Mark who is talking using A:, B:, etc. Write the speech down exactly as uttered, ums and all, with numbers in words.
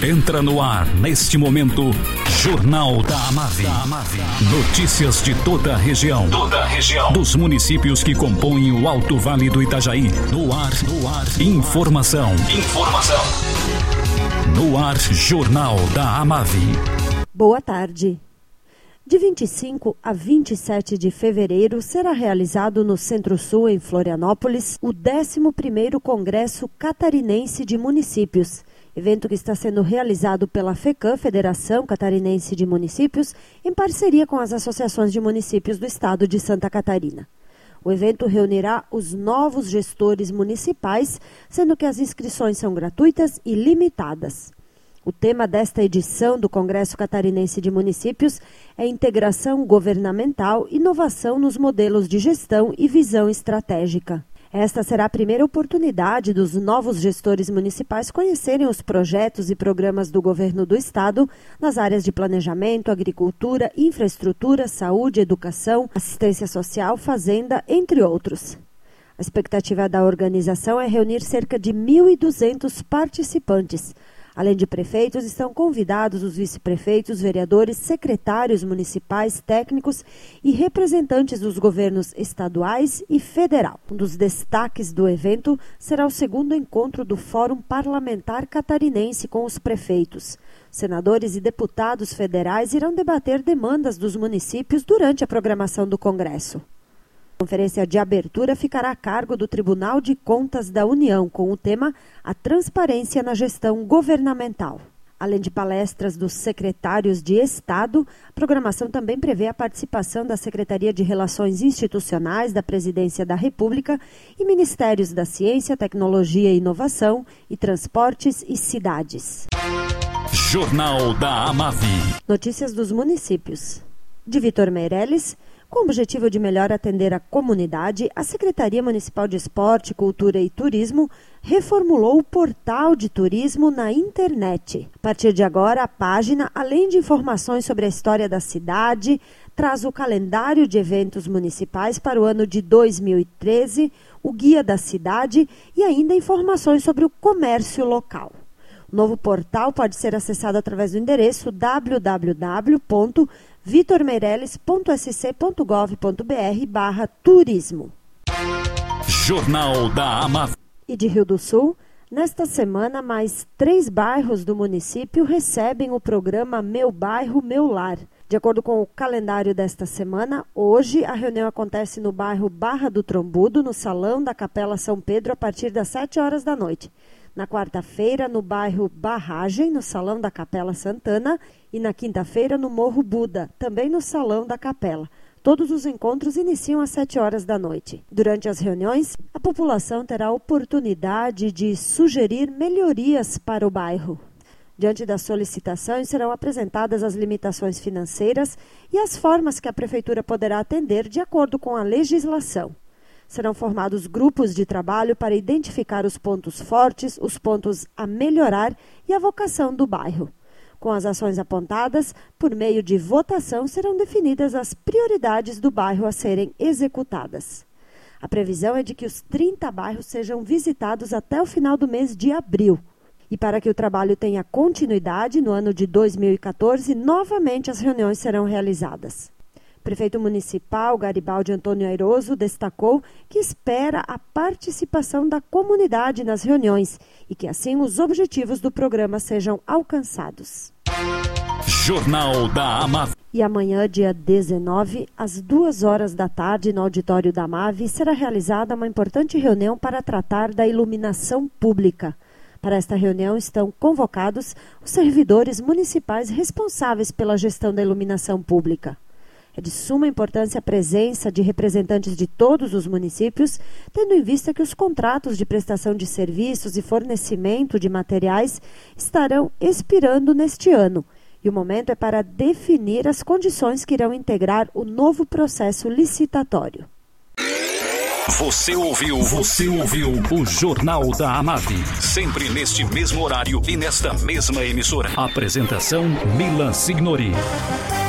A: Entra no ar, neste momento, Jornal da Amave. Notícias de toda a região. Toda a região. Dos municípios que compõem o Alto Vale do Itajaí. No ar, no ar. Informação. Informação. No ar, Jornal da Amave.
B: Boa tarde. De vinte e cinco a vinte e sete de fevereiro será realizado no Centro-Sul, em Florianópolis, o décimo primeiro Congresso Catarinense de Municípios, evento que está sendo realizado pela FECAM, Federação Catarinense de Municípios, em parceria com as associações de municípios do estado de Santa Catarina. O evento reunirá os novos gestores municipais, sendo que as inscrições são gratuitas e limitadas. O tema desta edição do Congresso Catarinense de Municípios é integração governamental, inovação nos modelos de gestão e visão estratégica. Esta será a primeira oportunidade dos novos gestores municipais conhecerem os projetos e programas do governo do estado nas áreas de planejamento, agricultura, infraestrutura, saúde, educação, assistência social, fazenda, entre outros. A expectativa da organização é reunir cerca de mil e duzentos participantes. Além de prefeitos, estão convidados os vice-prefeitos, vereadores, secretários municipais, técnicos e representantes dos governos estaduais e federal. Um dos destaques do evento será o segundo encontro do Fórum Parlamentar Catarinense com os prefeitos. Senadores e deputados federais irão debater demandas dos municípios durante a programação do Congresso. A conferência de abertura ficará a cargo do Tribunal de Contas da União, com o tema A Transparência na Gestão Governamental. Além de palestras dos secretários de Estado, a programação também prevê a participação da Secretaria de Relações Institucionais da Presidência da República e Ministérios da Ciência, Tecnologia e Inovação e Transportes e Cidades.
A: Jornal da Amave.
B: Notícias dos municípios. De Vitor Meirelles. Com o objetivo de melhor atender a comunidade, a Secretaria Municipal de Esporte, Cultura e Turismo reformulou o portal de turismo na internet. A partir de agora, a página, além de informações sobre a história da cidade, traz o calendário de eventos municipais para o ano de dois mil e treze, o guia da cidade e ainda informações sobre o comércio local. O novo portal pode ser acessado através do endereço w w w ponto vitor meireles ponto s c ponto gov ponto b r barra turismo.
A: Jornal da Amave.
B: E de Rio do Sul, nesta semana, mais três bairros do município recebem o programa Meu Bairro, Meu Lar. De acordo com o calendário desta semana, hoje a reunião acontece no bairro Barra do Trombudo, no Salão da Capela São Pedro, a partir das sete horas da noite. Na quarta-feira, no bairro Barragem, no Salão da Capela Santana, e na quinta-feira, no Morro Buda, também no Salão da Capela. Todos os encontros iniciam às sete horas da noite. Durante as reuniões, a população terá a oportunidade de sugerir melhorias para o bairro. Diante das solicitações, serão apresentadas as limitações financeiras e as formas que a Prefeitura poderá atender de acordo com a legislação. Serão formados grupos de trabalho para identificar os pontos fortes, os pontos a melhorar e a vocação do bairro. Com as ações apontadas, por meio de votação, serão definidas as prioridades do bairro a serem executadas. A previsão é de que os trinta bairros sejam visitados até o final do mês de abril. E para que o trabalho tenha continuidade, no ano de dois mil e quatorze, novamente as reuniões serão realizadas. O prefeito municipal, Garibaldi Antônio Airoso, destacou que espera a participação da comunidade nas reuniões e que assim os objetivos do programa sejam alcançados.
A: Jornal da Amave.
B: E amanhã, dia dezenove, às duas horas da tarde, no auditório da Amave, será realizada uma importante reunião para tratar da iluminação pública. Para esta reunião estão convocados os servidores municipais responsáveis pela gestão da iluminação pública. É de suma importância a presença de representantes de todos os municípios, tendo em vista que os contratos de prestação de serviços e fornecimento de materiais estarão expirando neste ano. E o momento é para definir as condições que irão integrar o novo processo licitatório.
A: Você ouviu, você ouviu o Jornal da Amave. Sempre neste mesmo horário e nesta mesma emissora. Apresentação Milan Signori.